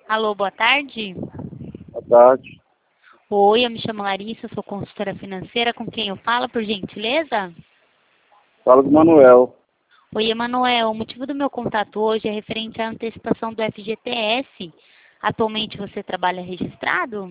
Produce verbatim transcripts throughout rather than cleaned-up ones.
Alô, boa tarde. Boa tarde. Oi, eu me chamo Larissa, sou consultora financeira. Com quem eu falo, por gentileza? Fala do Manuel. Oi, Emanuel. O motivo do meu contato hoje é referente à antecipação do F G T S. Atualmente você trabalha registrado?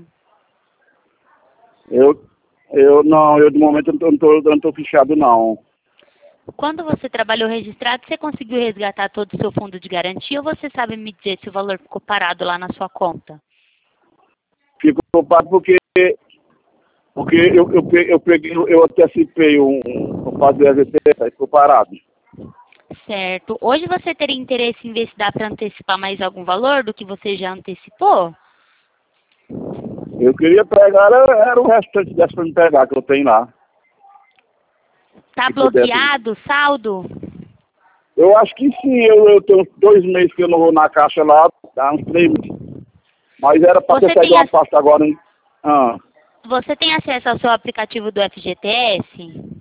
Eu, eu não, eu de momento eu não tô, eu não tô fichado não. Quando você trabalhou registrado, você conseguiu resgatar todo o seu fundo de garantia ou você sabe me dizer se o valor ficou parado lá na sua conta? Fico preocupado porque, porque eu, eu, pe- eu peguei, eu antecipei um, um fazer a G T S, aí ficou parado. Certo. Hoje você teria interesse em ver se dá para antecipar mais algum valor do que você já antecipou? Eu queria pegar, era, era o restante dessa pra me pegar, que eu tenho lá. Tá Se pudesse. bloqueado, saldo? Eu acho que sim, eu, eu tenho uns dois meses que eu não vou na caixa lá, dá uns três meses. Mas era para ter Você pego tem, uma ac- pasta agora. Hein? Ah, você tem acesso ao seu aplicativo do F G T S?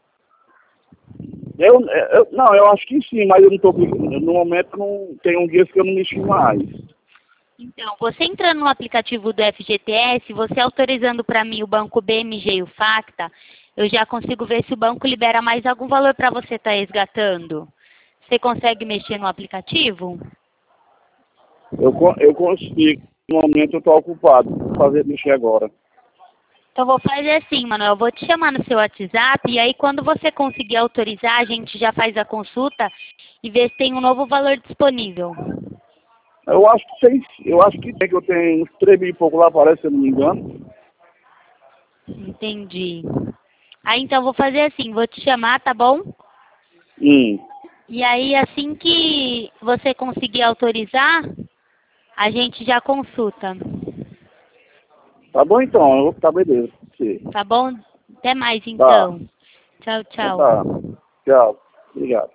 eu, eu, não, eu acho que sim, mas eu não tô, no momento não tem um dia que eu não mexi mais. Então, você entrando no aplicativo do F G T S, você autorizando para mim o banco B M G e o Facta, eu já consigo ver se o banco libera mais algum valor para você estar resgatando. Você consegue mexer no aplicativo? Eu, co- eu consigo. No momento eu estou ocupado. Vou fazer mexer agora. Então, vou fazer assim, Manuel. Eu vou te chamar no seu WhatsApp e aí, quando você conseguir autorizar, a gente já faz a consulta e vê se tem um novo valor disponível. Eu acho que tem, eu acho que tem, que eu tenho uns três mil e pouco lá, parece, se eu não me engano. Entendi. Aí, então, vou fazer assim. Vou te chamar, tá bom? Hum. E aí, assim que você conseguir autorizar, a gente já consulta. Tá bom então, eu vou ficar beleza. Sim. Tá bom? Até mais, Tá. então. Tchau, Então tá. tchau. Tchau. Obrigado.